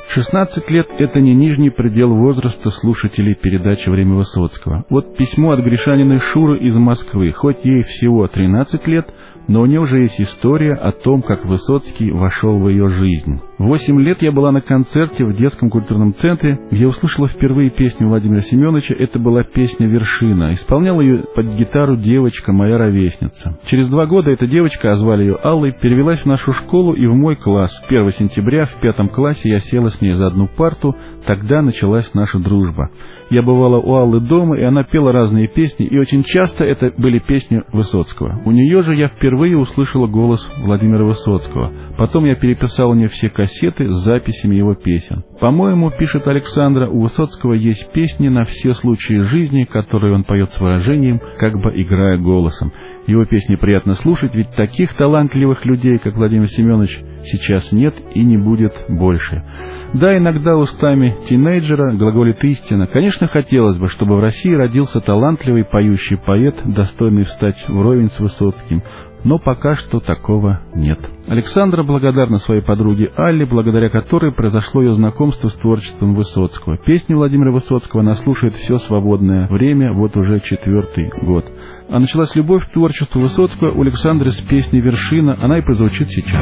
16 лет — это не нижний предел возраста слушателей передачи «Время Высоцкого». Вот письмо от гришанина Шуры из Москвы. Хоть ей всего 13 лет, но у нее уже есть история о том, как Высоцкий вошел в ее жизнь. В 8 лет я была на концерте в детском культурном центре, где услышала впервые песню Владимира Семеновича. Это была песня «Вершина». Исполняла ее под гитару девочка, моя ровесница. Через 2 года эта девочка, а звали ее Аллой, перевелась в нашу школу и в мой класс. 1 сентября в 5 классе я села с ней за одну парту. Тогда началась наша дружба. Я бывала у Аллы дома, и она пела разные песни, и очень часто это были песни Высоцкого. У нее же я впервые услышала голос Владимира Высоцкого. Потом я переписал у нее все кассеты с записями его песен. По-моему, пишет Александра, у Высоцкого есть песни на все случаи жизни, которые он поет с выражением, как бы играя голосом. Его песни приятно слушать, ведь таких талантливых людей, как Владимир Семенович, сейчас нет и не будет больше. Да, иногда устами тинейджера глаголит истина. Конечно, хотелось бы, чтобы в России родился талантливый поющий поэт, достойный встать вровень с Высоцким. Но пока что такого нет. Александра благодарна своей подруге Алле, благодаря которой произошло ее знакомство с творчеством Высоцкого. Песни Владимира Высоцкого она слушает все свободное время, вот уже 4-й год. А началась любовь к творчеству Высоцкого у Александры с песни «Вершина», она и прозвучит сейчас.